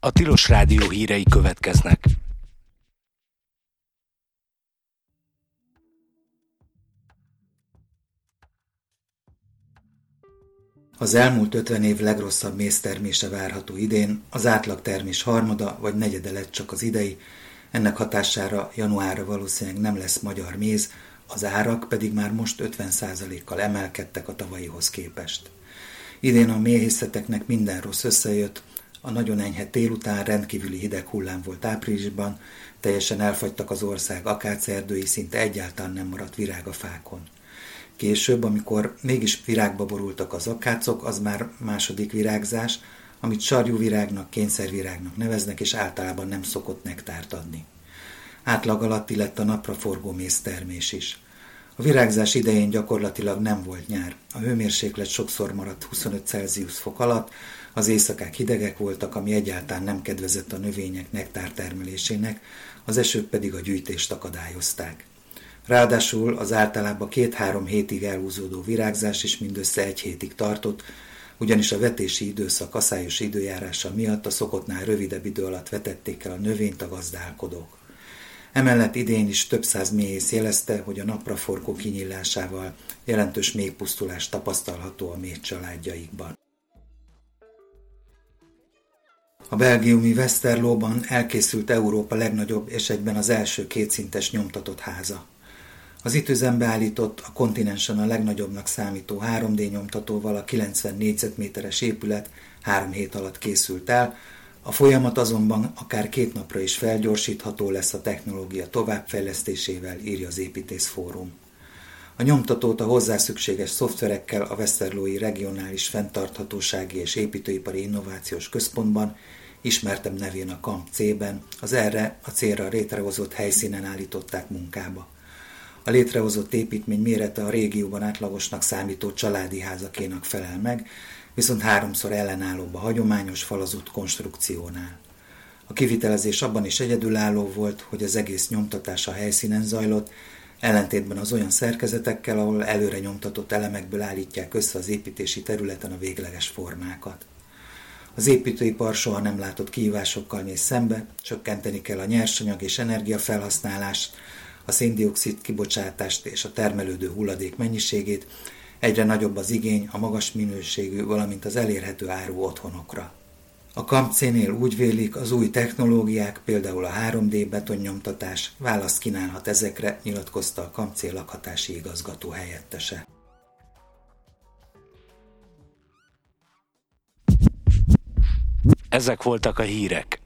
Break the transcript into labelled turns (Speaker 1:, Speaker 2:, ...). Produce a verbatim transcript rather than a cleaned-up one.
Speaker 1: A Tilos Rádió hírei következnek.
Speaker 2: Az elmúlt ötven év legrosszabb méztermése várható idén, az átlagtermés harmada vagy negyede lett csak az idei, ennek hatására januárra valószínűleg nem lesz magyar méz, az árak pedig már most ötven százalékkal emelkedtek a tavalyihoz képest. Idén a méhészeteknek minden rossz összejött, a nagyon enyhe tél után rendkívüli hideg hullám volt áprilisban, teljesen elfagytak az ország akácerdői, szinte egyáltalán nem maradt virág a fákon. Később, amikor mégis virágba borultak az akácok, az már második virágzás, amit sarjúvirágnak, kényszervirágnak neveznek, és általában nem szokott nektárt adni. Átlag alatti lett a napraforgó méztermés is. A virágzás idején gyakorlatilag nem volt nyár. A hőmérséklet sokszor maradt huszonöt Celsius fok alatt, az éjszakák hidegek voltak, ami egyáltalán nem kedvezett a növények nektár termelésének, az esők pedig a gyűjtést akadályozták. Ráadásul az általában két-három hétig elhúzódó virágzás is mindössze egy hétig tartott, ugyanis a vetési időszak aszályos időjárása miatt a szokottnál rövidebb idő alatt vetették el a növényt a gazdálkodók. Emellett idén is több száz méhész jelezte, hogy a napraforgó kinyílásával jelentős méhpusztulás tapasztalható a méh családjaikban. A belgiumi Westerlóban elkészült Európa legnagyobb és egyben az első kétszintes nyomtatott háza. Az itt üzembe állított, a kontinensen a legnagyobbnak számító három dé nyomtatóval a kilencven négyzetméteres épület három hét alatt készült el, a folyamat azonban akár két napra is felgyorsítható lesz a technológia továbbfejlesztésével, írja az Építészfórum. A nyomtatót a hozzá szükséges szoftverekkel a Westerlói Regionális Fenntarthatósági és Építőipari Innovációs Központban, ismertebb nevén a Kamp C-ben, az erre a célra létrehozott helyszínen állították munkába. A létrehozott építmény mérete a régióban átlagosnak számító családi házakénak felel meg, viszont háromszor ellenállóbb a hagyományos falazott konstrukciónál. A kivitelezés abban is egyedülálló volt, hogy az egész nyomtatás a helyszínen zajlott, ellentétben az olyan szerkezetekkel, ahol előre nyomtatott elemekből állítják össze az építési területen a végleges formákat. Az építőipar soha nem látott kihívásokkal néz szembe, csökkenteni kell a nyersanyag és energiafelhasználást, a széndioxid kibocsátást és a termelődő hulladék mennyiségét, egyre nagyobb az igény a magas minőségű, valamint az elérhető áru otthonokra. A Kamp C-nél úgy vélik, az új technológiák, például a három dé betonnyomtatás választ kínálhat ezekre, nyilatkozta a Kamp C lakhatási igazgató helyettese.
Speaker 1: Ezek voltak a hírek.